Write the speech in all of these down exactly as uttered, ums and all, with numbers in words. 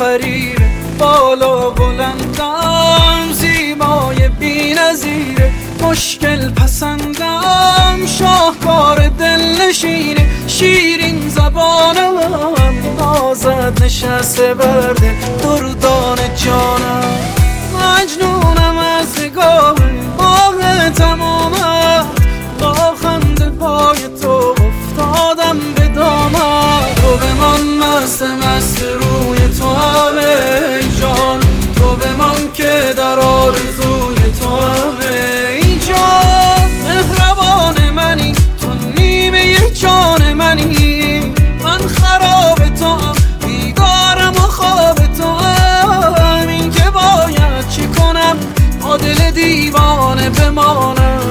آفریره، بالا بلندم زیبای بی‌نظیره، مشکل پسندم شاهکار دلنشینه، شیرین زبانم نازد نشسته بر دل دردان جانم، مجنونم از نگاه باغ تمامم، با خنده پای تو افتادم به دامم، تو بمان مست مست روی تو همه جان، تو بمان که در آرزوی تو همه جان، مهربان منی تو نیمه جان منی، من خراب تو هم بیدارم و خواب تو هم، این که باید چی کنم با دل دیوانه بمانم،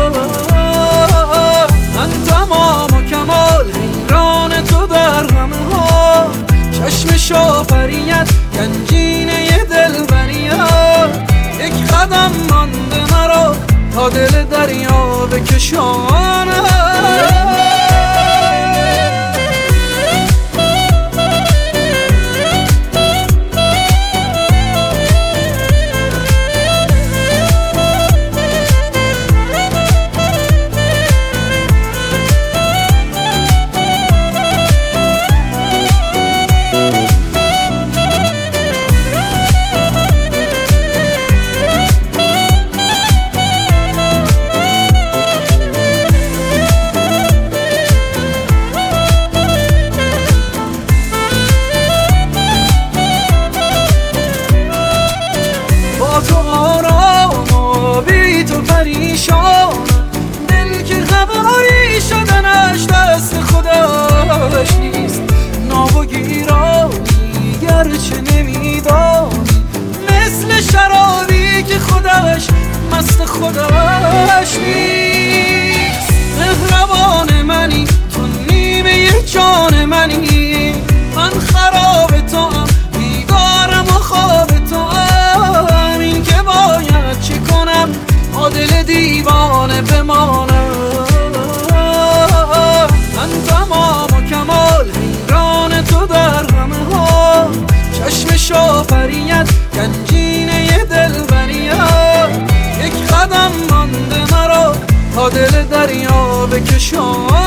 من تمام و کمال حیران تو در همه ها، چشم شافریت گنجینه دلبریت، یک قدم مانده مرا تا دل دریا بکشانم. پریشان دل که خبری شدنش دست خودش نیست، ناب و گیرانی گرچه نمیدانی، مثل شرابی که خودش مست خودش نیست، مهربان منی تو نیمه جان منی، من خراب تو هم بیدارم و خواب تو هم، این که باید چی کنم با دل دیوانه بمانم، من تمام و کمال حیران تو در همه ها، چشم شافریت گنجینه دلبریت، یک قدم مانده مرا تا دل دریا بکشان.